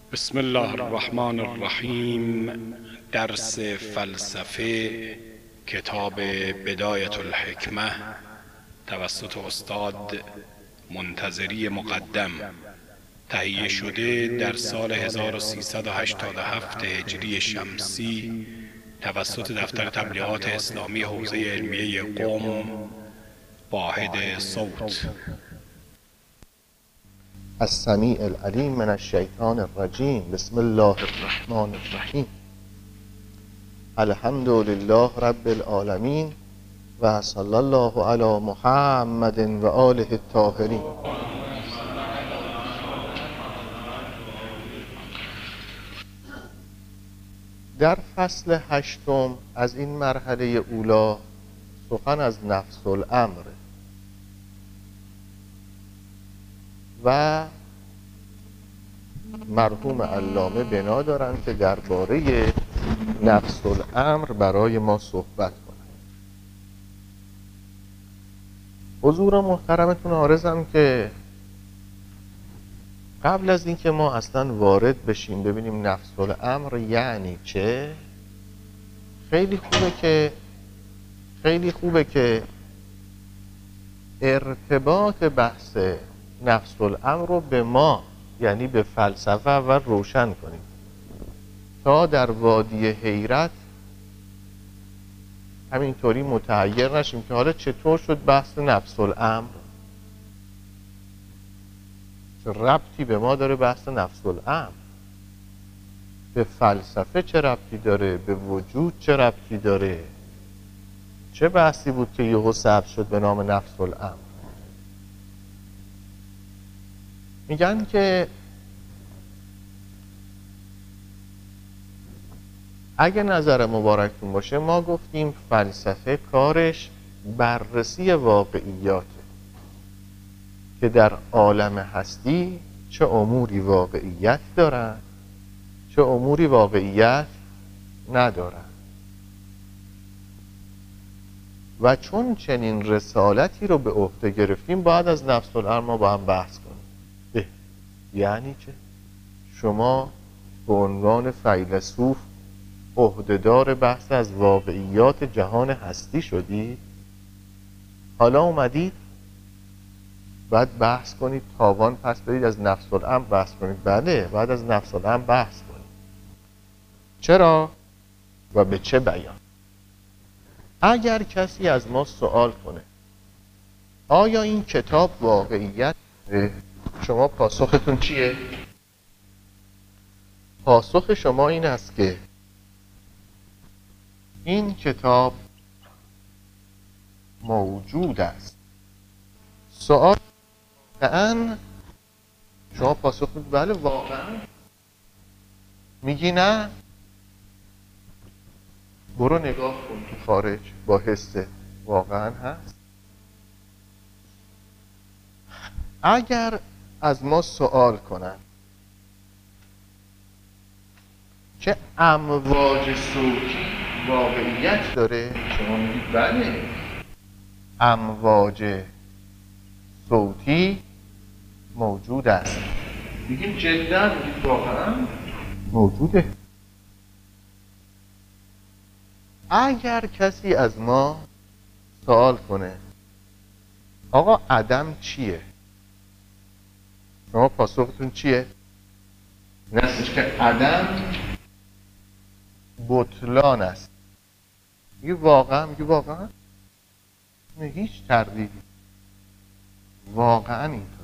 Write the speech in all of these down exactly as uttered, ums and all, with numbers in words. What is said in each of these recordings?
بسم الله الرحمن الرحیم. درس فلسفه کتاب بدایت الحکمه توسط استاد منتظری مقدم تهیه شده در سال هزار و سیصد و هشتاد و هفت هجری شمسی توسط دفتر تبلیغات اسلامی حوزه علمیه قم. واحد صوت. السمیع العلیم من الشیطان الرجیم. بسم الله الرحمن الرحیم. الحمد لله رب العالمین و صلی الله علی محمد و آله الطاهرین. در فصل هشتم از این مرحله اولا سخن از نفس الامر و مرحوم علامه بنا دارند که درباره نفس الامر برای ما صحبت کنند. حضور محترمتون عارضم که قبل از اینکه ما اصلا وارد بشیم ببینیم نفس الامر یعنی چه، خیلی خوبه که خیلی خوبه که ارتباط بحث نفس الامر رو به ما یعنی به فلسفه و روشن کنیم تا در وادی حیرت همینطوری متحیر نشیم که حالا چطور شد بحث نفس الامر، چه ربطی به ما داره بحث نفس الامر، به فلسفه چه ربطی داره، به وجود چه ربطی داره، چه بحثی بود که یهو ثبت شد به نام نفس الامر. میگن که اگه نظر مبارکتون باشه ما گفتیم فلسفه کارش بررسی واقعیاته که در عالم هستی چه اموری واقعیت دارن چه اموری واقعیت ندارن و چون چنین رسالتی رو به عهده گرفتیم باید از نفس الامر ما با هم بحث کنیم. یعنی چه؟ شما به عنوان فیلسوف عهدهدار بحث از واقعیات جهان هستی شدید، حالا اومدید بعد بحث کنید، تاوان پس بدید از نفس الامر بحث کنید. بله، بعد از نفس الامر بحث کنید. چرا و به چه بیان؟ اگر کسی از ما سوال کنه آیا این کتاب واقعیت، شما پاسختون چیه؟ پاسخ شما این است که این کتاب موجود است. سوال واقعاً؟ شما پاسخ میدید بله واقعاً. میگی نه؟ برو نگاه کن تو خارج با حسه، واقعاً هست. اگر از ما سوال کنن که امواج صوتی واقعیت داره، شما میگید بله امواج صوتی موجود است. میگیم جدا؟ میگید واقعا موجوده. اگر کسی از ما سوال کنه آقا عدم چیه، شما پاسختون چیه؟ این هستش که عدم بطلان است. میگه واقعا؟ میگه واقعا؟ میگه هیچ تردیدی، واقعا اینطور.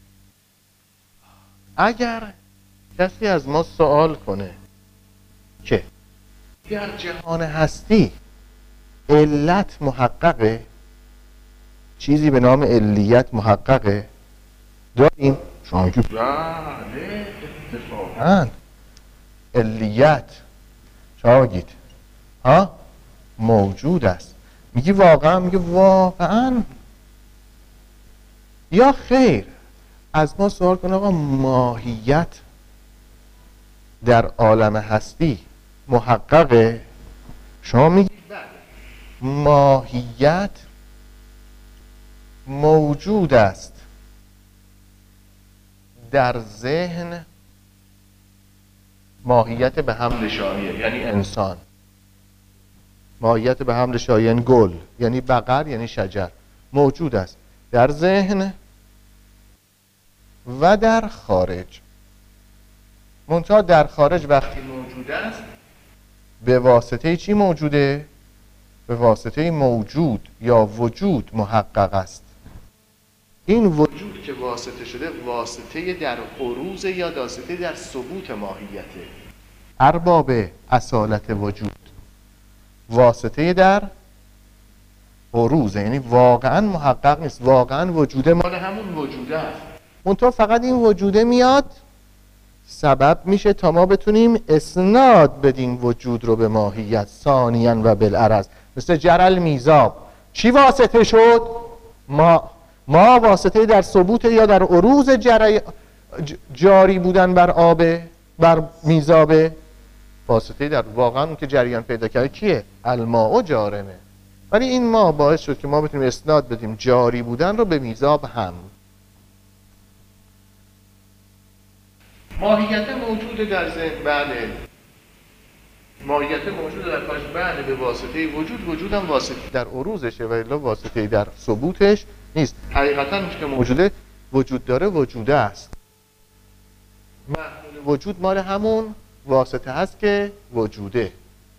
اگر کسی از ما سوال کنه که در جهان هستی علت محققه، چیزی به نام علیت محققه داریم، شما میگه بله اتفاقاً علیت، شما بگید ها موجود است. میگی واقعا؟ میگه واقعا. یا خیر از ما سوال کن آقا ماهیت در عالم هستی محققه، شما میگی ماهیت موجود است در ذهن ماهیت به حمل شایع یعنی انسان، ماهیت به حمل شایع یعنی گل، یعنی بقر، یعنی شجر، موجود است در ذهن و در خارج. منتها در خارج وقتی موجود است به واسطه چی موجوده؟ به واسطه موجود یا وجود محقق است. این وجود که واسطه شده واسطه در عروض یا واسطه در ثبوت ماهیته. ارباب اصالت وجود واسطه در عروض، یعنی واقعا محقق نیست، واقعا وجوده مال همون وجوده است. منتها فقط این وجوده میاد سبب میشه تا ما بتونیم اسناد بدیم وجود رو به ماهیت ثانیاً و بالعرض. مثل جرل میزاب چی واسطه شد؟ ما ما واسطه در ثبوت یا در عروض جری... جاری بودن بر آب، بر میزابه. واسطه در واقعا اون که جریان پیدا کرده کیه؟ الماء جارمه. ولی این ما باعث شد که ما بتونیم اسناد بدیم جاری بودن رو به میزاب هم. ماهیت موجود در ذهن، بله. ماهیت موجود در خارج، بله، به واسطه وجود. وجود هم واسطه در عروضشه و الا واسطه در ثبوتش نیست. حقیقتا که موجوده وجود داره وجوده است. محمول وجود مال همون واسطه هست که وجوده.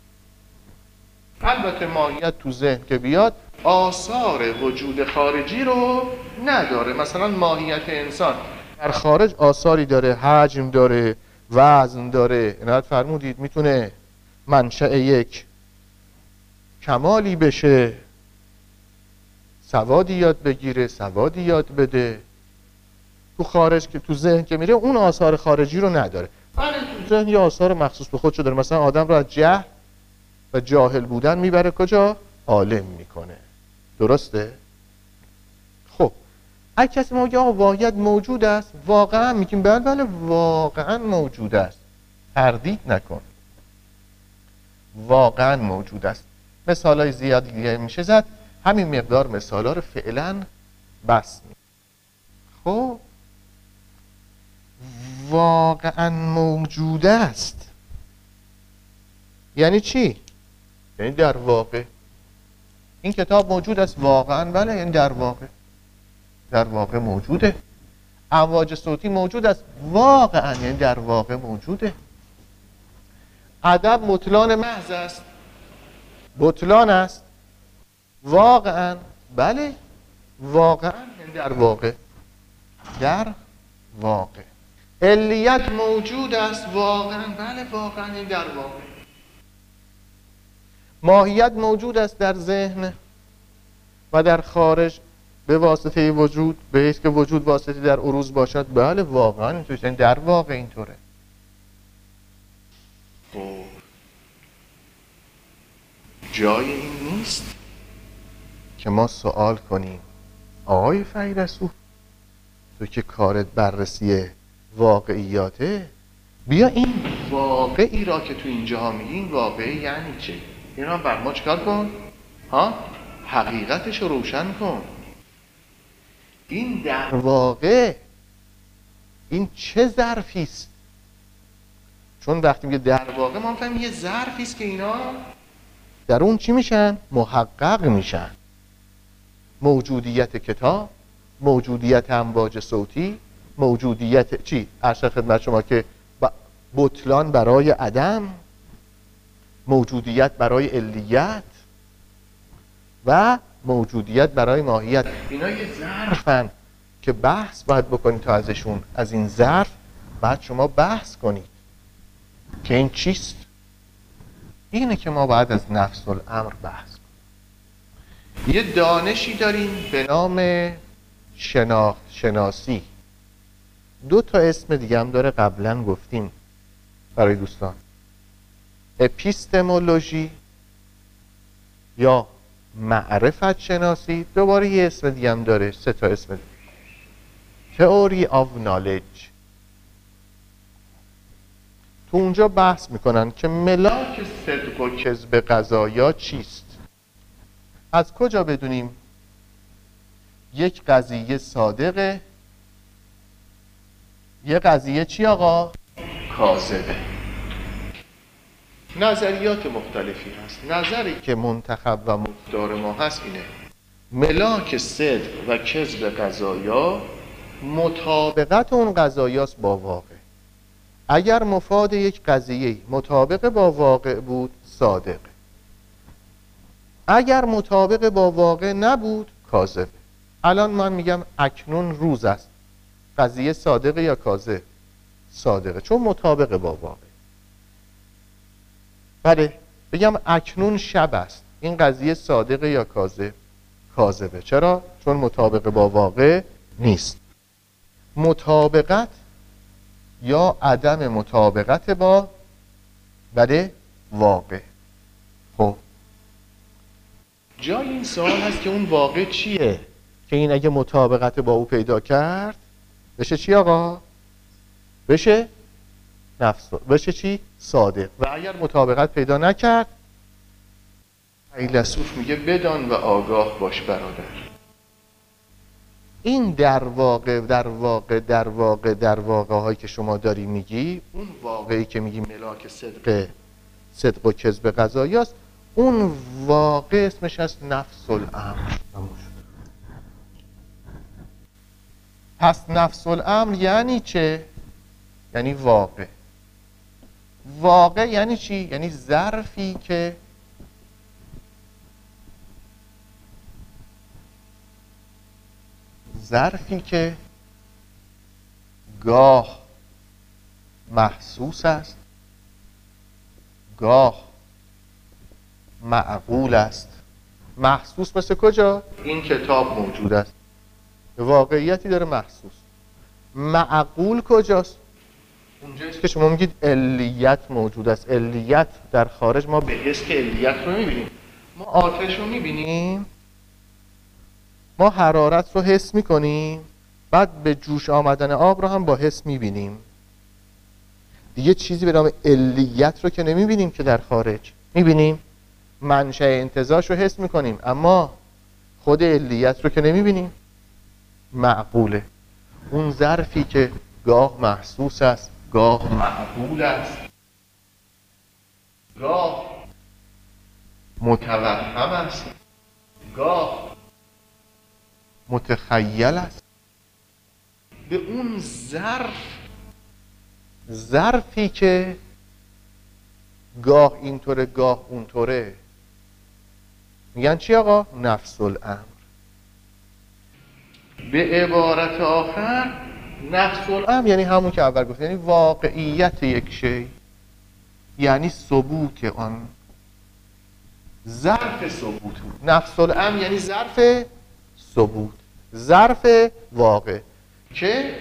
البته ماهیت تو ذهن که بیاد آثار وجود خارجی رو نداره. مثلا ماهیت انسان در خارج آثاری داره، حجم داره، وزن داره. اینات فرمودید میتونه منشأ یک کمالی بشه، سوادی یاد بگیره، سوادی یاد بده. تو خارج که تو ذهن که میره اون آثار خارجی رو نداره. ولی تو ذهن یه آثار مخصوص به خودشو داره. مثلا آدم رو از جهل و جاهل بودن میبره کجا؟ عالم میکنه. درسته؟ خب اگه کسی ما بگه آقا واقعیت موجود است، واقعا میگیم بله بله واقعا موجود است، تردید نکن، واقعا موجود است. مثالای زیادی دیگه میشه زد، همین مقدار مثالا رو فعلا بس می. خب واقعا موجود است یعنی چی؟ یعنی در واقع این کتاب موجود است واقعا، بله، یعنی در واقع در واقع موجوده. امواج صوتی موجود است واقعا، یعنی در واقع موجوده. ادب بطلان محض است، بطلان است واقعا، بله واقعا، یعنی در واقع در واقع. علیت موجود است واقعا، بله واقعا، یعنی در واقع. ماهیت موجود است در ذهن و در خارج به واسطه وجود، به حیث که وجود واسطه در عروض باشد، بله واقعا اینطوره، یعنی در واقع اینطوره. خب جای این نیست که ما سوال کنیم آقای فیلسوف، تو که کارت بررسی واقعیاته، بیا این واقعی را که تو اینجا میگی این واقعی یعنی چه؟ این را بر ما چکار کن؟ ها؟ حقیقتش رو روشن کن. این در واقع این چه ظرفی است؟ چون وقتی میگه در واقع ما میفهمیم یه ظرفی است که اینا در اون چی میشن؟ محقق میشن. موجودیت کتاب، موجودیت امواج صوتی، موجودیت چی؟ عرض خدمت شما که بطلان برای عدم، موجودیت برای علیت و موجودیت برای ماهیت. اینا یه ظرفن که بحث باید بکنید تا ازشون، از این ظرف بعد شما بحث کنید که این چیست. اینه که ما باید از نفس الامر بحث کنیم. یه دانشی داریم به نام شناخت شناسی. دو تا اسم دیگه هم داره، قبلا گفتیم برای دوستان. اپیستمولوژی یا معرفت شناسی، دوباره یه اسم دیگه هم داره، سه تا اسم دیگه. تئوری آف نالج. تو اونجا بحث میکنن که ملاک صدق و کذب قضایا چیست. از کجا بدونیم یک قضیه صادقه، یه قضیه چی آقا؟ کاذبه. نظریات مختلفی هست. نظری که منتخب و مختار ما هست اینه: ملاک صدق و کذب قضایا مطابقت اون قضایاست با واقع. اگر مفاد یک قضیه مطابق با واقع بود صادق، اگر مطابق با واقع نبود کاذب. الان من میگم اکنون روز است، قضیه صادقه یا کاذب؟ صادقه، چون مطابق با واقع. بله، بگم اکنون شب است، این قضیه صادقه یا کاذب؟ کاذبه. چرا؟ چون مطابق با واقع نیست. مطابقت یا عدم مطابقت با بله واقع. خب جای این سوال هست که اون واقع چیه که این اگه مطابقت با او پیدا کرد بشه چی آقا؟ بشه نفس، بشه چی؟ صادق. و اگر مطابقت پیدا نکرد فیلسوف میگه بدان و آگاه باش برادر. این در واقع در واقع در واقع در واقع هایی که شما داری میگی، اون واقعی که میگی ملاک صدق صدق و کذب قضایاست، اون واقع اسمش هست نفس الامر. پس نفس الامر یعنی چه؟ یعنی واقع. واقع یعنی چی؟ یعنی ظرفی که ظرفی که گاه محسوس است، گاه معقول است. محسوس مثل کجا؟ این کتاب موجود است، واقعیتی داره محسوس. معقول کجاست؟ اونجاییست که شما میگید علیت موجود است. علیت در خارج ما به حس که علیت رو میبینیم. ما آتش رو میبینیم، ما حرارت رو حس میکنیم، بعد به جوش آمدن آب رو هم با حس میبینیم. دیگه چیزی به نام علیت رو که نمیبینیم که در خارج. میبینیم منشأ انتزاعش رو حس میکنیم، اما خود علیت رو که نمیبینیم. معقوله، اون ظرفی که گاه محسوس است، گاه معقول است، گاه متوهم است، گاه متخیل است. به اون ظرف، ظرفی که گاه اینطوره گاه اونطوره، میگن چی آقا؟ نفس الامر. به عبارت آخر نفس الامر یعنی همون که اول گفت، یعنی واقعیت یک شی، یعنی ثبوت آن، ظرف ثبوت. نفس الامر یعنی ظرف ثبوت، ظرف واقع، که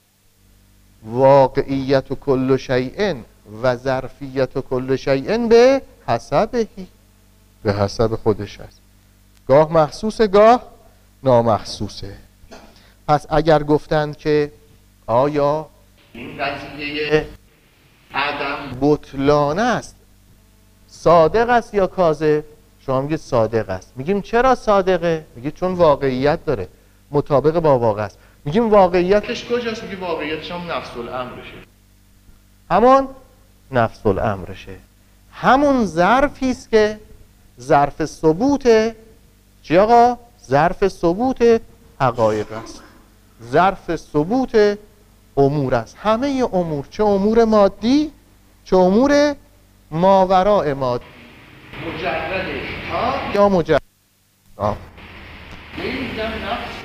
واقعیت و کل شیء و ظرفیت و کل شیء به حسبهی، به حسب خودش است. گاه محسوسه گاه نامحسوسه. پس اگر گفتند که آیا این قضیه عدم بطلان است، صادق است یا کاذب؟ شما میگید صادق است. میگیم چرا صادقه؟ میگید چون واقعیت داره، مطابق با واقع است. میگیم واقعیتش کجاست؟ میگیم واقعیتش هم نفس الامرشه، همون نفس الامرشه، همون ظرفی است که ظرف ثبوت چی آقا؟ ظرف ثبوت حقایق است، ظرف ثبوت امور است. همه امور، چه امور مادی چه امور ماوراء مادی، مجرد ها یا مجرد ها، میگم نفس.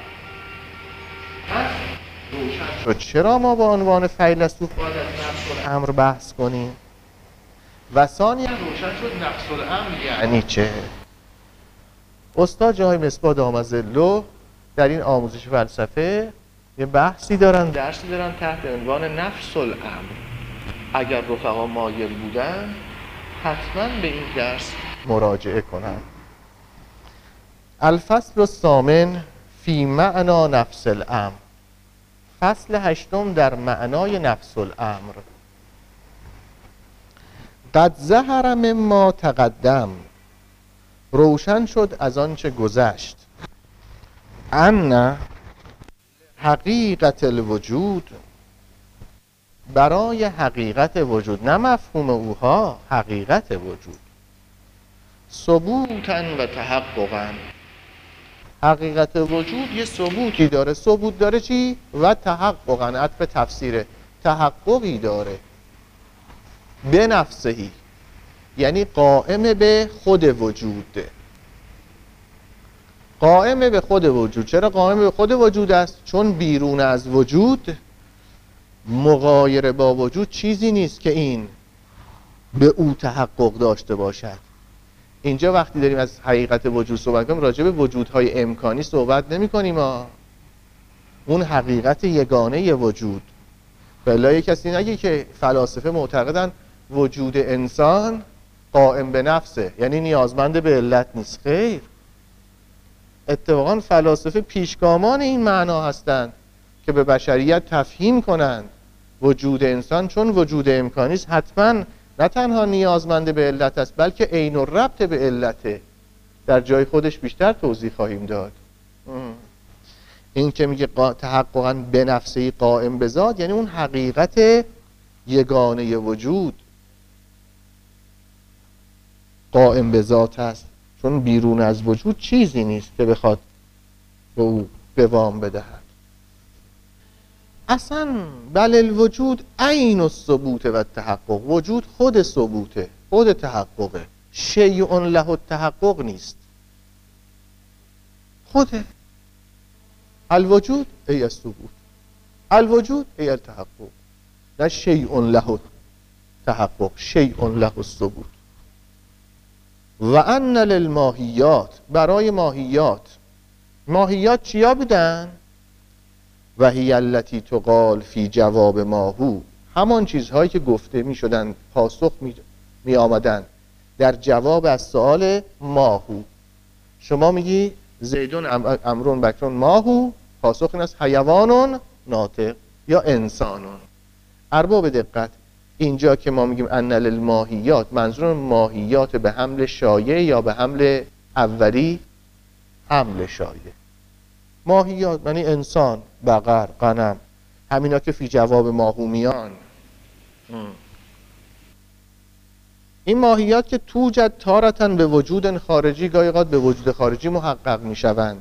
پس روشن شد چرا ما با عنوان فیلسوف باید از نفس الامر بحث کنیم، و ثانیاً روشن شد نفس الامر یعنی چه. استاد جای مصباح دامت ظله در این آموزش فلسفه یه بحثی دارن، درسی دارن تحت عنوان نفس الامر. اگر رفقا مایل بودن حتما به این درس مراجعه کنن. الفصل الثامن فی معنا نفس الامر، فصل هشتم در معنای نفس الامر. قد ظهر مما تقدم، روشن شد از آنچه گذشت، ان حقیقت الوجود برای حقیقت وجود، نه مفهوم اوها، حقیقت وجود. ثبوتن و تحققن، حقیقت وجود یه ثبوتی داره. ثبوت داره چی؟ و تحققن، عطف تفسیره، تحققی داره. به نفسهی یعنی قائم به خود وجود. قائم به خود وجود. چرا قائم به خود وجود است؟ چون بیرون از وجود، مغایر با وجود، چیزی نیست که این به او تحقق داشته باشد. اینجا وقتی داریم از حقیقت وجود صحبت کنیم، راجع به وجودهای امکانی صحبت نمی کنیم ها. اون حقیقت یگانه وجود. بلا کسی نگه که فلاسفه معتقدن وجود انسان قائم به نفسه، یعنی نیازمند به علت نیست. خیر، اتفاقا فلاسفه پیشگامان این معنا هستند که به بشریت تفهیم کنند وجود انسان چون وجود امکانی است، حتما نه تنها نیازمند به علت است، بلکه عین الربط به علته. در جای خودش بیشتر توضیح خواهیم داد. این که میگه تحققاً به نفسه قائم به ذات، یعنی اون حقیقت یگانه وجود قائم به ذات است، چون بیرون از وجود چیزی نیست که بخواد به او قوام بدهد. اصلا بل الوجود عین الثبوت و التحقق، وجود خود ثبوته، خود تحققه. شیء له التحقق نیست، خوده. الوجود ای الثبوت، الوجود ای التحقق، نه شیء له التحقق، شیء له الثبوت. و ان للماهیات، برای ماهیات. ماهیات چیا بودن؟ و هی التی تقال فی جواب ماهو، همان چیزهایی که گفته می شدن، پاسخ می, می آمدن در جواب از سؤال ماهو. شما میگی زیدون امرون بکرون ماهو، پاسخ این است حیوانون ناطق یا انسانون. ارباب دقت، اینجا که ما میگیم ان للماهیات، منظور ماهیات به حمل شایع یا به حمل اولی؟ حمل شایع. ماهیات یعنی انسان، بقر، غنم، همینا که فی جواب ماهو میان. این ماهیات که توجد تارتن به وجود خارجی، گاهی اوقات به وجود خارجی محقق میشوند.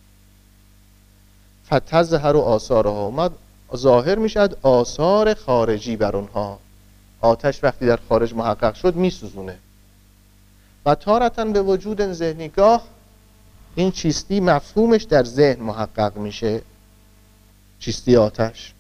فتظهر آثارها، اومد ظاهر میشد آثار خارجی بر اونها. آتش وقتی در خارج محقق شد میسوزونه. و تارتن به وجود ذهنی، گاه این چیستی مفهومش در ذهن محقق میشه، چیستی آتش.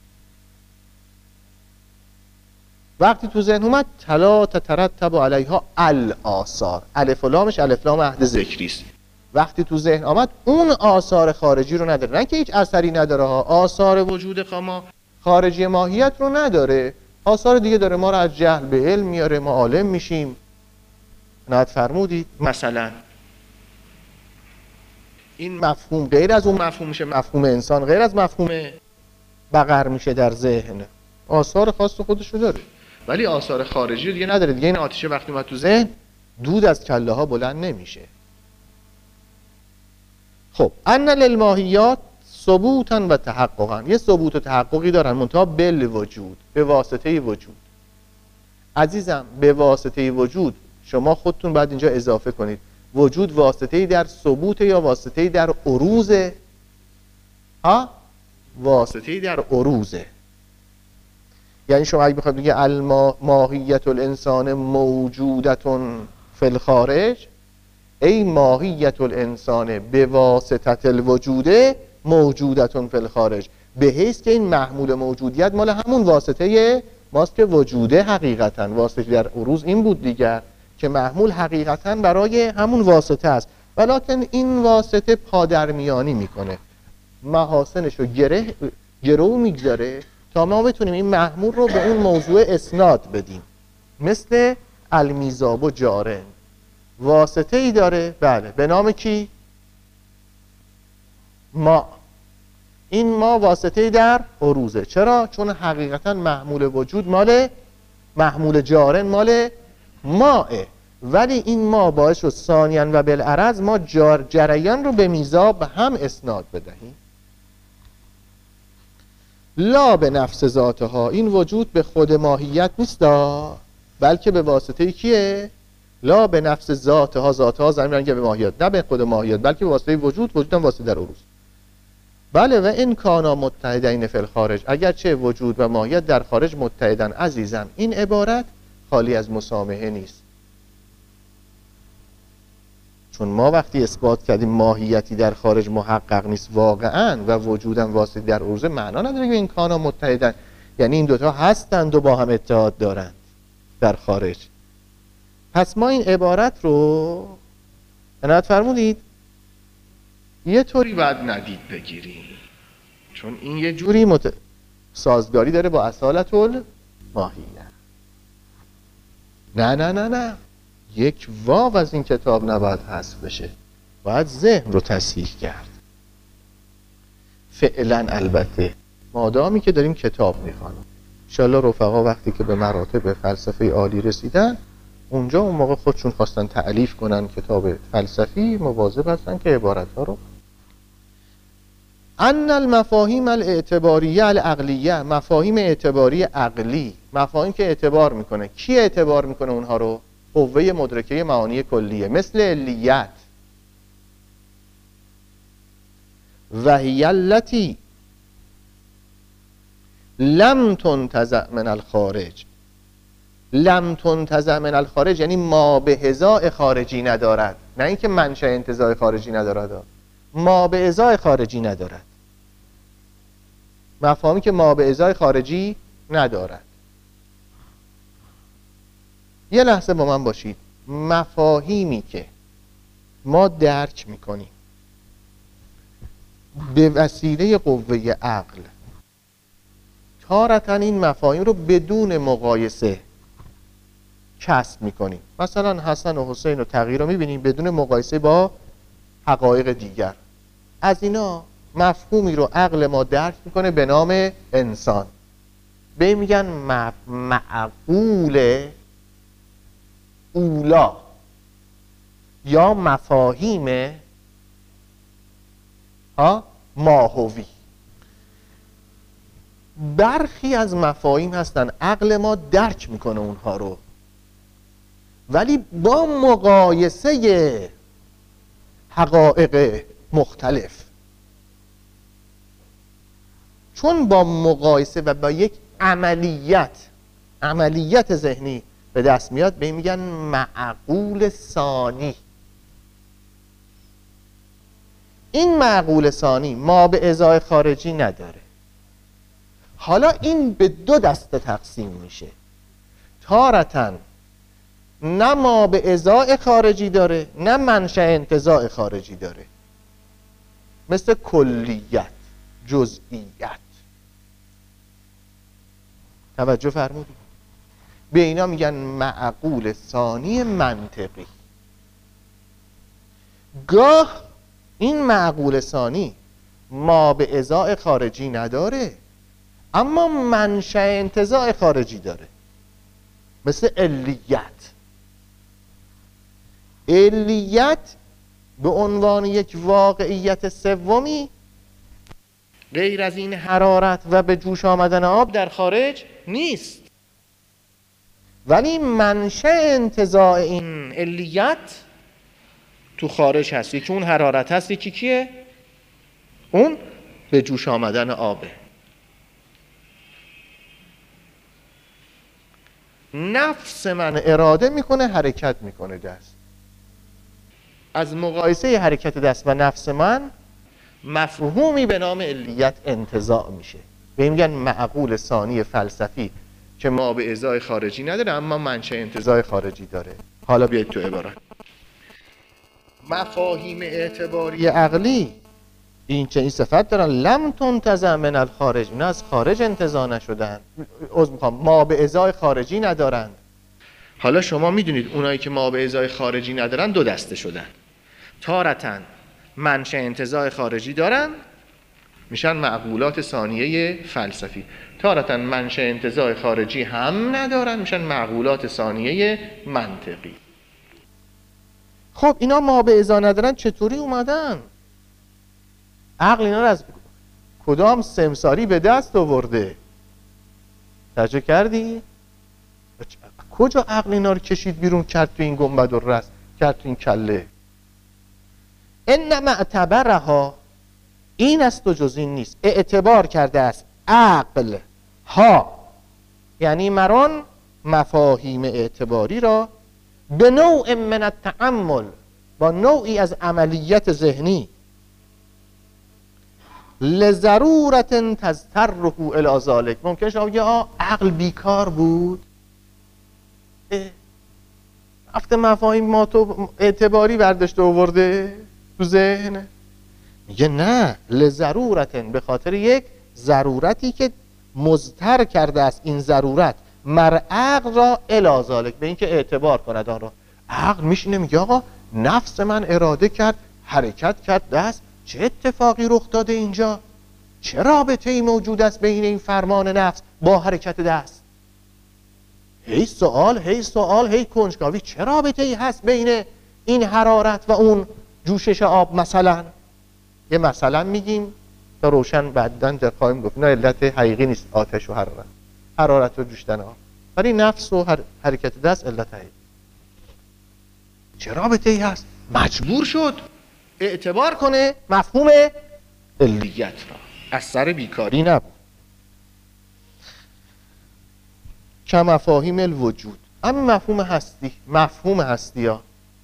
وقتی تو ذهن اومد تلا تترتب علیها الاثار، الف و لامش الف لام عهد ذکری است. وقتی تو ذهن آمد اون آثار خارجی رو نداره، نه که هیچ اثری نداره ها، آثار وجود خما خارجی ماهیت رو نداره، آثار دیگه داره. ما رو از جهل به علم میاره، ما عالم میشیم. نهاد فرمودید مثلا این مفهوم غیر از اون مفهوم میشه، مفهوم انسان غیر از مفهوم بقر میشه در ذهن. آثار خاص خودشو داره ولی آثار خارجی دیگه نداره. دیگه این آتیشه وقتی اومد تو ذهن، دود از کله ها بلند نمیشه. خب ان للماهیات ثبوتا و تحققا، یه ثبوت و تحققی دارن، منتها بل وجود، به واسطه وجود. عزیزم به واسطه وجود، شما خودتون بعد اینجا اضافه کنید وجود واسطه‌ای در ثبوت یا واسطه‌ای در عروضه؟ ها؟ واسطه‌ای در عروضه. یعنی شما اگه بخواید بگید الماهیت الانسان موجودتون فی الخارج، ای ماهیت الانسان به واسطه الوجوده موجودتون فی الخارج، به حیث که این محمول موجودیت مال همون واسطه ماست که وجوده حقیقتا. واسطه در عروض این بود دیگر که محمول حقیقتا برای همون واسطه است، ولیکن این واسطه پادرمیانی میکنه، محاسنش رو گره گرو میگذاره تا ما بتونیم این محمول رو به اون موضوع اسناد بدیم. مثل المیزاب و جارن واسطه ای داره، بله، به نام کی؟ ما. این ما واسطه ای در عروضه. چرا؟ چون حقیقتا محمول وجود مال محمول جارن مال ماه، ولی این ما باعث شد ثانیاً و بالعرض ما جار جریان رو به میزاب هم اسناد بدهیم. لا به نفس ذاتها، این وجود به خود ماهیت نیست بلکه به واسطه کیه؟ لا به نفس ذاتها، ذاتها زمین که به ماهیت، نه به خود ماهیت بلکه به واسطه وجود، وجود هم واسطه در عروض. بله و این کانا متحدین فی الخارج، اگرچه وجود و ماهیت در خارج متحدن عزیزم، این عبارت خالی از مسامحه نیست. چون ما وقتی اثبات کردیم ماهیتی در خارج محقق نیست واقعا و وجودم واسطه در عروض، معنا نداره که این کانا متحدن یعنی این دوتا هستند و با هم اتحاد دارند در خارج. پس ما این عبارت رو عنایت فرمودید یه طوری باید ندید بگیریم، چون این یه جوری مت... سازگاری داره با اصالت الماهیه. نه نه نه نه یک واو از این کتاب نباید حذف بشه، باید ذهن رو تصحیح کرد. فعلا البته مادامی که داریم کتاب میخوانیم، انشالله رفقا وقتی که به مراتب فلسفه عالی رسیدن اونجا اون موقع خودشون خواستن تألیف کنن کتاب فلسفی، مواظب هستن که عبارت ها رو ان المفاهیم الاعتباریه العقلیه، مفاهیم اعتباری عقلی، مفاهیم که اعتبار میکنه. کی اعتبار میکنه اونها رو؟ قوه مدرکه معانی کلیه، مثل علیت. و هی التی لم تنتزع من الخارج، لم تنتزع من الخارج یعنی ما به ازای خارجی ندارد، نه اینکه منشأ انتزاع خارجی ندارد، ما به ازای خارجی ندارد. مفاهیمی که ما به ازای خارجی ندارد. یه لحظه با من باشید. مفاهیمی که ما درک میکنیم به وسیله قوه عقل، تارتاً این مفاهیم رو بدون مقایسه کسب میکنیم. مثلا حسن و حسین و تغییر رو میبینیم بدون مقایسه با حقایق دیگر. از اینا مفهومی رو عقل ما درک میکنه به نام انسان، به این میگن معقول اولا یا مفاهیم ها ماهوی. برخی از مفاهیم هستن عقل ما درک میکنه اونها رو، ولی با مقایسه حقایق مختلف، چون با مقایسه و با یک عملیت عملیت ذهنی به دست میاد، به این میگن معقول ثانی. این معقول ثانی ما به ازای خارجی نداره. حالا این به دو دسته تقسیم میشه. تارتاً نه ما به ازای خارجی داره، نه منشأ انتزاع خارجی داره، مثل کلیت، جزئیت. توجه فرمودید؟ به اینا میگن معقول ثانی منطقی. گاه این معقول ثانی ما به ازای خارجی نداره اما منشأ انتزاع خارجی داره، مثل علیت. علیت به عنوان یک واقعیت سومی غیر از این حرارت و به جوش آمدن آب در خارج نیست، ولی منشأ انتزاع این علیت تو خارج هست. یکی اون حرارت هست، یکی کیه؟ اون به جوش آمدن آبه. نفس من اراده میکنه، حرکت میکنه دست. از مقایسه حرکت دست و نفس من مفهومی به نام علیت انتزاع میشه. به این میگن معقول ثانی فلسفی که ما به ازای خارجی نداره اما منشأ انتزاع خارجی داره. حالا بیایید تو عبارت. مفاهیم اعتباری عقلی این چنین صفت دارن، لم تنتزع من الخارج، نه از خارج انتزاع نشدن، عذر میخوام، ما به ازای خارجی ندارند. حالا شما میدونید اونایی که ما به ازای خارجی ندارن دو دسته شدن. تارتاً منشأ انتزاع خارجی دارن، میشن معقولات ثانیه فلسفی. تارتاً منشأ انتزاع خارجی هم ندارن، میشن معقولات ثانیه منطقی. خب اینا ما به ازا ندارن چطوری اومدن؟ عقل اینا رو از کدام سمساری به دست آورده. توجه کردی؟ کجا عقل اینا رو کشید بیرون کرد تو این گنبد و رس، کرد تو این کله؟ انما اعتبرها، این است و جز این نیست. اعتبار کرده است عقل ها، یعنی مران مفاهیم اعتباری را به نوع من التأمل، با نوعی از عملیت ذهنی، لضرورت تضطره الی ذلک. ممکنه شما بگی آه عقل بیکار بود، رفته مفاهیم ما تو اعتباری برداشته آورده تو ذهن. میگه نه، لضرورت، به خاطر یک ضرورتی که مضطر کرده است این ضرورت مر عقل را الی ذلک، به اینکه اعتبار کند آن را. عقل میشینه میگه آقا نفس من اراده کرد، حرکت کرد دست، چه اتفاقی رخ داده اینجا؟ چه رابطه ای موجود است بین این فرمان نفس با حرکت دست؟ هی سوال هی سوال هی کنجکاوی، چه رابطه ای هست بین این حرارت و اون جوشش آب؟ مثلا یه مثلا میگیم تا روشن بعداً در خواهیم گفت. نه علت حقیقی نیست آتش و حرارت، حرارت و جوشتن آب، ولی نفس و حرکت دست علت حقیقی. چه رابطه ای هست؟ مجبور شد اعتبار کنه مفهوم علیت را، از سر بیکاری نبود. که مفاهیم الوجود، اما مفهوم هستی، مفهوم هستی ها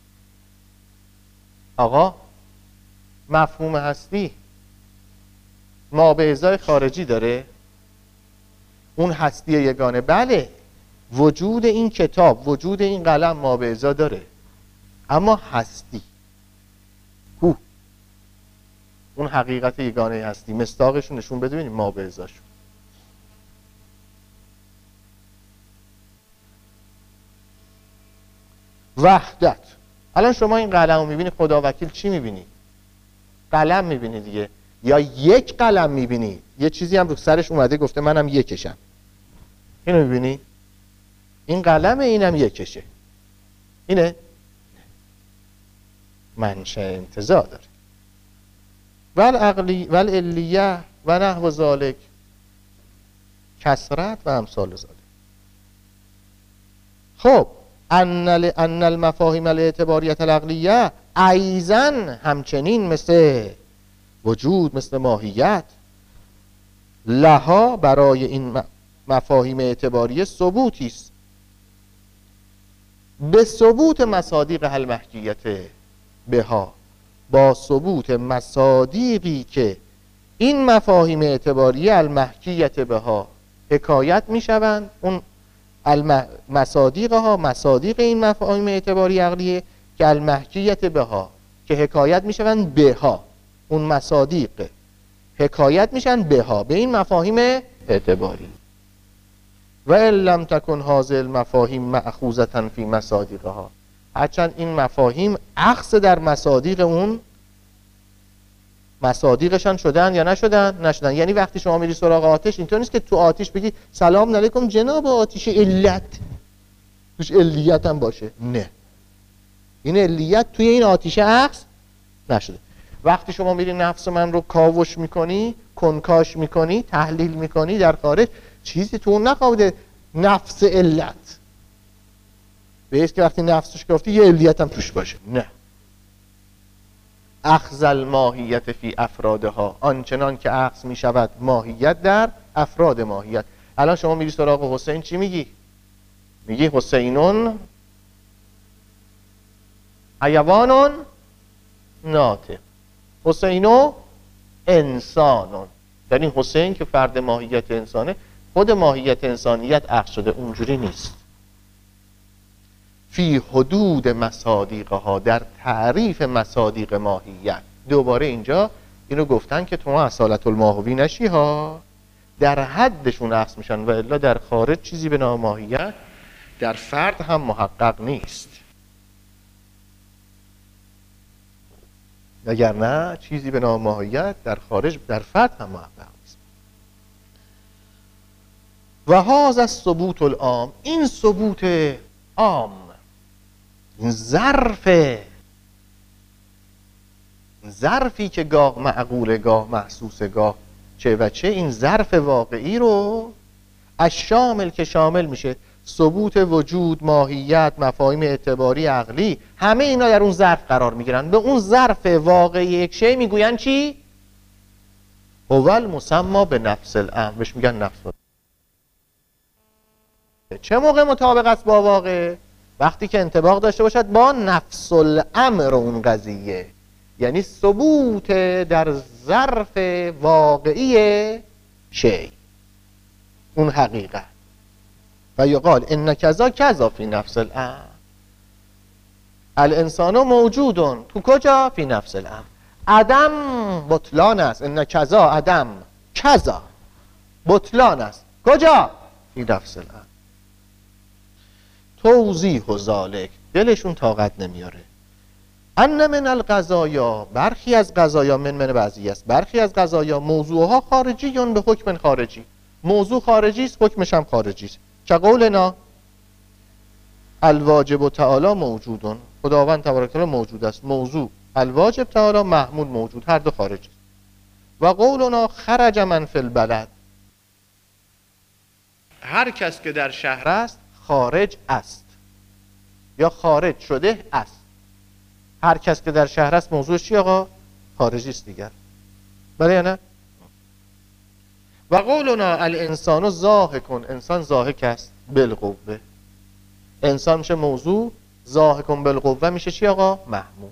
آقا، مفهوم هستی ما به ازای خارجی داره؟ اون هستی یگانه، بله وجود این کتاب، وجود این قلم ما به ازا داره، اما هستی کو، اون حقیقت یگانه هستی، مصداقشون نشون بده ببینیم ما به ازاشون. وحدت. الان شما این قلم رو میبینی، خدا وکیل چی میبینی؟ قلم میبینی دیگه، یا یک قلم میبینی، یه چیزی هم رو سرش اومده گفته منم یکشم، اینو میبینی؟ این قلم، اینم یکشه، اینه؟ منشأ انتزاع داره. ول عقلی ول علیه و نحو ذالک، کثرت و امثال ذالک. خب ان ان المفاهیم الاعتباریه العقلیه ایضا، همچنین مثل وجود، مثل ماهیت، لها، برای این مفاهیم اعتباریه ثبوتی است، به ثبوت مصادیق المحکیت بها، با ثبوت مصادیقی که این مفاهیم اعتباریه المحکیت بها حکایت می شوند. اون مصادیق ها، مصادیق این مفاهیم اعتباری عقلیه که المحکیت بها، که حکایت می شوند بها، اون مصادیق حکایت میشن بها، به این مفاهیم اعتباری. و ان لم تکن هذه المفاهیم مأخوذة فی مصادیقها، هرچند این مفاهیم اخذ در مصادیق اون، مصادیقشان شدن یا نشدن؟ نشدن. یعنی وقتی شما میری سراغ آتش، اینطور نیست که تو آتش بگی سلام علیکم جناب آتش علت، توش علیت هم باشه، نه، این علیت توی این آتش اخذ نشده. وقتی شما میری نفس من رو کاوش میکنی، کنکاش میکنی، تحلیل میکنی در خارج، چیزی تو اون نخواهده نفس علت، به ایست که وقتی نفسش گفتی یه علیت هم توش باشه، نه. اخذ الماهیت فی افرادها، آنچنان که اخذ میشود ماهیت در افراد ماهیت. الان شما میری سراغ حسین، چی میگی؟ میگی حسینون حیوانون ناطق، حسینو انسانون. در این حسین که فرد ماهیت انسانه، خود ماهیت انسانیت اخذ شده، اونجوری نیست. فی حدود مصادیقها، در تعریف مصادیق ماهیت. دوباره اینجا اینو گفتن که تو اصالت الماهوی نشی ها، در حدشون اخذ میشن، و الا در خارج چیزی به نام ماهیت در فرد هم محقق نیست. اگر نه چیزی به نام ماهیت در خارج در فرد هم محقق نیست. و هذا الثبوت العام، این ثبوت عام، این ظرف، ظرفی که گاه معقوله، گاه محسوسه، گاه چه و چه این ظرف واقعی رو از شامل که شامل میشه ثبوت وجود، ماهیت، مفاهیم اعتباری، عقلی، همه اینا در اون ظرف قرار میگیرن. به اون ظرف واقعی یک شی میگوین چی؟ هو المسمى به نفس الامر، بهش میگن نفس الامر. چه موقع مطابق است با واقع؟ وقتی که انطباق داشته باشد با نفس الامر اون قضیه، یعنی ثبوت در ظرف واقعی شی، اون حقیقت. و یقال ان کذا کذا فی نفس الامر، الانسان موجودون تو کجا؟ فی نفس الامر. عدم بطلان است، ان کذا عدم کذا بطلان است، کجا؟ فی نفس الامر. توضیح و ذالک، دلشون طاقت نمیاره. ان من القضایا، برخی از قضایا، من من بعضی است، برخی از قضایا موضوعها خارجی یون به حکم خارجی، موضوع خارجی است، حکمش هم خارجی است. که قولنا الواجب تعالی موجودون، خداوند تبارک و تعالی موجود است، موضوع الواجب تعالی محمول موجود، هر دو خارجی است. و قولنا خرج من فی البلد، هر کس که در شهر است خارج است یا خارج شده است. هر کس که در شهر است موضوع چی آقا؟ خارجی است دیگر، بله یا نه؟ و قولنا الانسان ضاحک، انسان ضاحک است، بالقوه، انسان میشه موضوع، ضاحک بالقوه میشه چی آقا؟ محمول.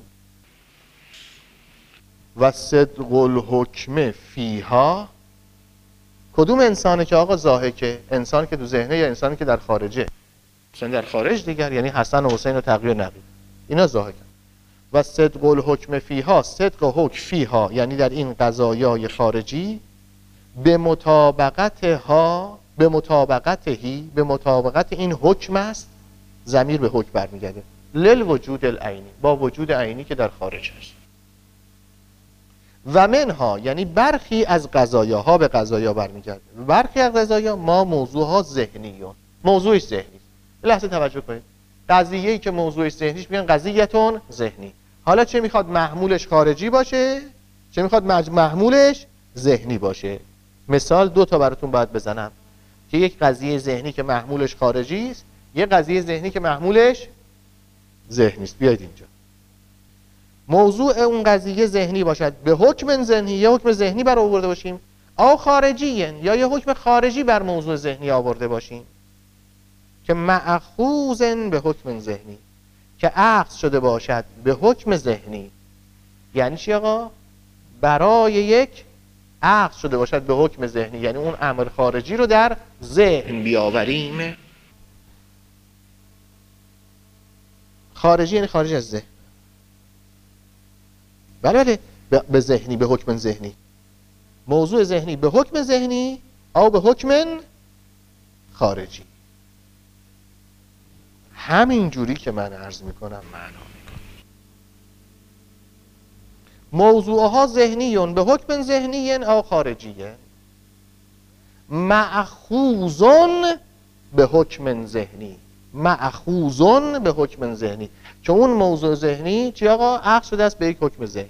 و صدق الحکم فیها، کدوم انسانه که آقا ضاحکه؟ انسان که تو ذهنه یا انسانی که در خارجه؟ انسان در خارج دیگر، یعنی حسن و حسین و تقی و نقی، اینا ضاحکن. و صدق الحکم فیها، صدق حکم فیها یعنی در این قضایای خارجی، به مطابقت ها، به مطابقت هی، به مطابقت این حکم است، ضمیر به حکم برمیگرده، لل وجود العینی، با وجود عینی که در خارج است. و منها یعنی برخی از قضایاها به قضایا برمیگرده، برخی از قضایا ما موضوعها ذهنیون، موضوعش ذهنی. لحظه توجه کنید، قضیه‌ای که موضوعش ذهنیش میگن قضیه‌تون ذهنی. حالا چه میخواد محمولش خارجی باشه، چه میخواد محمولش ذهنی باشه؟ مثال دو تا براتون باید بزنم که یک قضیه ذهنی که محمولش خارجی است، یک قضیه ذهنی که محمولش ذهنی است. بیاید اینجا. موضوع اون قضیه ذهنی باشد، به حکم ذهنی، یا حکم ذهنی بر آورده باشیم، او خارجی یا یه حکم خارجی بر موضوع ذهنی آورده باشیم که مأخوذ به حکم ذهنی، که اخذ شده باشد به حکم ذهنی. یعنی چی آقا؟ برای یک اخذ شده باشد به حکم ذهنی، یعنی اون امر خارجی رو در ذهن بیاوریم. خارجی یعنی خارج از ذهن، بله بله، به ذهنی، به حکم ذهنی، موضوع ذهنی به حکم ذهنی او به حکم خارجی. همین جوری که من عرض میکنم معنا میکنم. موضوعها ذهنیون به حکم ذهنی او خارجیه، مأخوذون به حکم ذهنی، مأخوذون به حکم ذهنی، که اون موضوع ذهنی چی آقا؟ اخذ شده است به یک حکم ذهنی.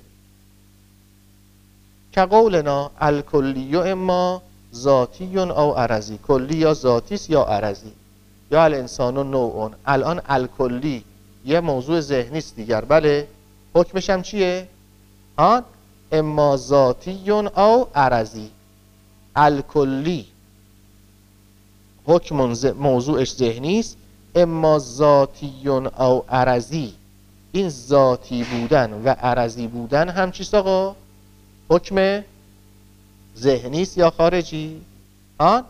که قولنا الکلی اما ذاتی او عرضی، کلی یا ذاتی است یا عرضی. یا الانسان نوعون، الان الکلی یه موضوع ذهنی است دیگر، بله، حکمش هم چیه؟ آن اما ذاتی او عرضی. الکلی حکم موضوعش ذهنی است، اما ذاتی او عرضی، این ذاتی بودن و عرضی بودن هم چیست آقا؟ حکم ذهنی است یا خارجی؟ آن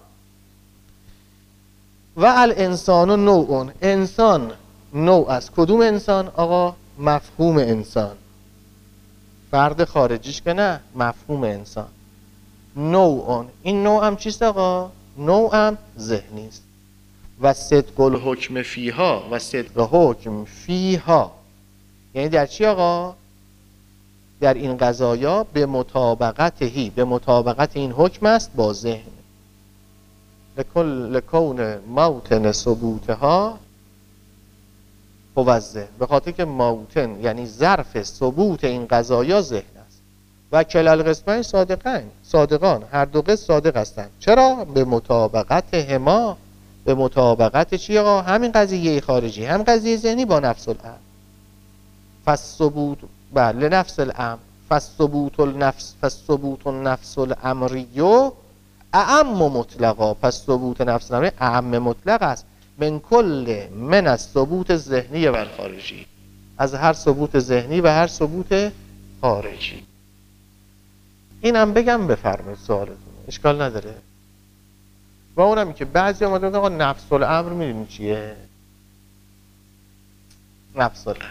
و الانسان نوعون، انسان نوع است. کدوم انسان آقا؟ مفهوم انسان، فرد خارجیش که نه، مفهوم انسان. نوعون، این نوع هم چیست آقا؟ نوع هم ذهنی است. و صدق الحکم فیها، و صدق حکم فیها یعنی در چی آقا؟ در این قضایا به مطابقت هی، به مطابقت این حکم است با ذهن. لکل لکون موطن ثبوتها هو الذهن، به خاطر که موطن یعنی ظرف ثبوت این قضایا ذهن است. و کل القسمین صادقین، صادقان، هر دو قسم صادق هستند. چرا؟ به مطابقت هما، به مطابقت چی آقا؟ همین قضیه خارجی، هم قضیه ذهنی با نفس الامر. فالثبوت بله نفس الامر، فالثبوت النفس، فالثبوت النفس الامریو اعم مطلقا، پس ثبوت نفس الامری اعم مطلق است من کل من از ثبوت ذهنی و خارجی، از هر ثبوت ذهنی و هر ثبوت خارجی. اینم بگم بفرمایید سوالتون، اشکال نداره. و اونم که بعضی اومدن آقا نفس الامر میدونی چیه؟ نفس الامر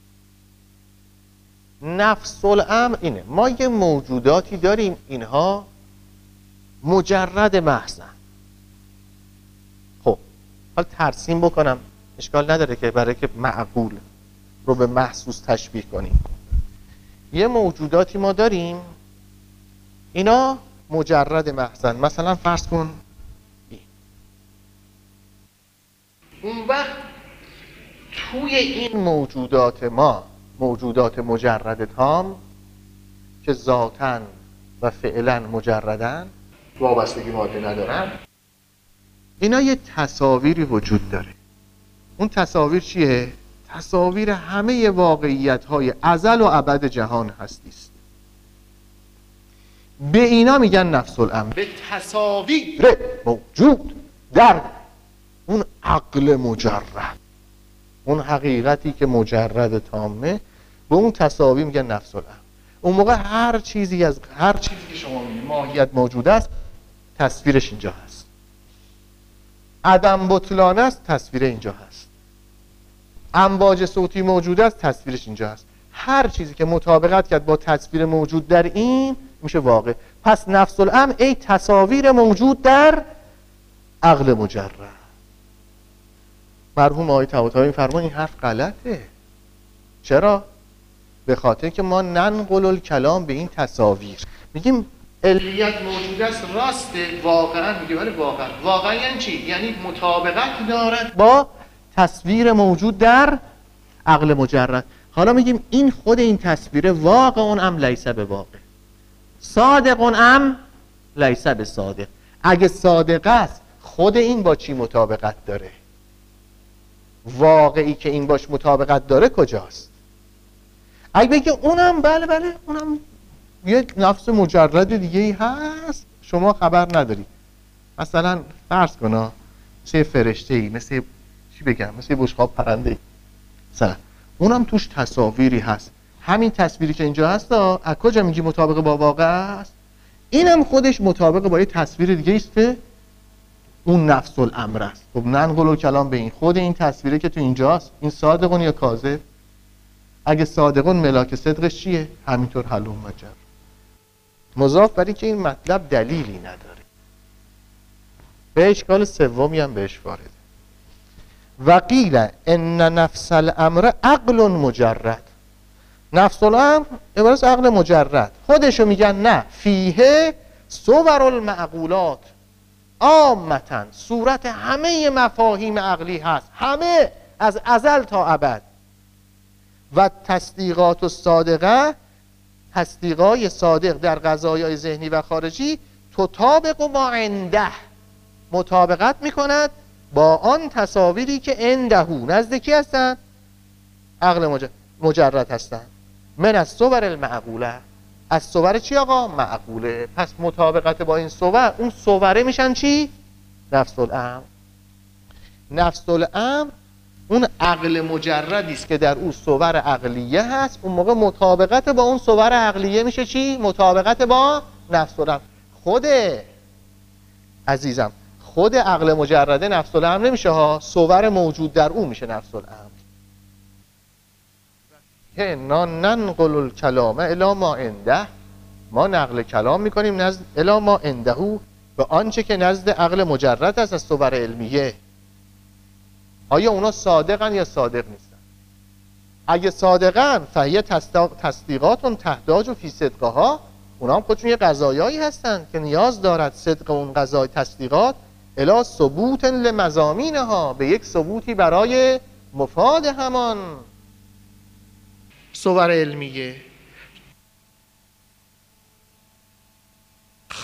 نفس الامر اینه، ما یه موجوداتی داریم اینها مجرد محضن. خب حالا ترسیم بکنم، اشکال نداره که برای که معقول رو به محسوس تشبیه کنیم. یه موجوداتی ما داریم اینا مجرد محضن، مثلا فرض کن این. اون وقت توی این موجودات ما، موجودات مجرد تام که ذاتاً و فعلاً مجردن، وابستگی ماده ندارن، اینا یه تصاویری وجود داره. اون تصاویر چیه؟ تصاویر همه واقعیت‌های ازل و ابد جهان هستی است. به اینا میگن نفس الامر، به تصاویر موجود در اون عقل مجرد، اون حقیقتی که مجرد تامه، به اون تصاویر میگن نفس الامر. اون موقع هر چیزی از هر چیزی که شما میگید ماهیت موجود است، تصویرش اینجا هست. عدم بطلان است، تصویر اینجا هست. امواج صوتی موجود است، تصویرش اینجا هست. هر چیزی که مطابقت کرد با تصویر موجود در این میشه واقع. پس نفس الامر ای تصاویر موجود در عقل مجرد. مرحوم آقای طباطبایی می‌فرمایند این حرف غلطه. چرا؟ به خاطر که ما ننقل الکلام به این تصاویر، میگیم علیت موجود است، راسته، واقعا میگه ولی واقعا واقعا یعنی چی؟ یعنی مطابقت دارد با تصویر موجود در عقل مجرد. حالا میگیم این خود این تصویر واقع اون ام لیس به واقع، صادق اون ام لیس به صادق. اگه صادق است خود این با چی مطابقت داره؟ واقعی که این باش مطابقت داره کجاست؟ اگه بگه اونم بله بله اونم یه نفس مجرد دیگه ای هست شما خبر نداری، مثلا فرض کن مثل فرشته ای، مثل چی بگم، مثل بشقاب پرنده ای مثلا، اونم توش تصاویری هست. همین تصویری که اینجا هست از کجا میگی مطابق با واقع است؟ اینم خودش مطابق با یه تصویر دیگه است که اون نفس الامر است. خب ننقل الکلام به این خود این تصویری که تو اینجاست، این صادقون یا کاذب؟ اگه صادقون ملاک صدقش چیه؟ همینطور حل و مجر. مضاف بر این که این مطلب دلیلی نداره. به اشکال سومی هم بهش وارده. و قیل ان نفس الامر عقل مجرد. نفس الامر عبارت عقل مجرد. خودشو میگن نه، فیه صور المعقولات عامتاً، صورت همه مفاهیم عقلی هست، همه از ازل تا ابد. و تصدیقات و صادقه، تصدیقای صادق در قضایای ذهنی و خارجی، تطابق و ما عنده، مطابقت میکند با آن تصاویری که عندهو، نزد کی هستن؟ عقل مجرد هستن. من از صور المعقوله، از صور چی آقا؟ معقوله. پس مطابقت با این صور، اون صوره میشن چی؟ نفس الامر. نفس الامر اون عقل مجردی است که در اون صور عقلیه هست، اون موقع مطابقت با اون صور عقلیه میشه چی؟ مطابقت با نفس الامر. خود عزیزم خود عقل مجرده نفس الامر نمیشه ها، صور موجود در اون میشه نفس الامر. نه ننقل الکلام الی ما عنده، ما نقل کلام میکنیم نزد الی ما عندهو، به آنچه که نزد عقل مجرد است از صور علمیه. آیا اونا صادقن یا صادق نیستن؟ اگه صادقن فهیه تصدیقاتون تحتاج و فی صدقها، اونا هم خودشون یه قضایایی هستن که نیاز دارد صدق اون قضای تصدیقات الی ثبوت لمضامینها، به یک ثبوتی برای مفاد همان صور علمیه.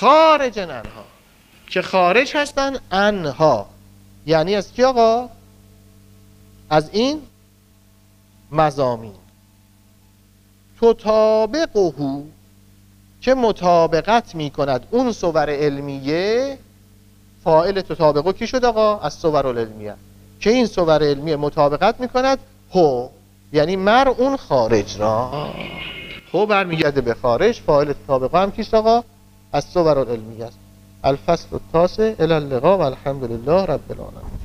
خارج انها، که خارج هستن انها، یعنی از کی آقا؟ از این مضامین. تطابقه، که مطابقت می کند اون صور علمیه. فاعل تطابقه کی شد آقا؟ از صور العلمیه، که این صور علمیه مطابقت می کند هو، یعنی مر اون خارج را. هو برمیگرده به خارج، فاعل تطابقه هم کیست آقا؟ از صور العلمیه است. الفصل التاسع، الی اللقاء و الحمد لله رب العالمین.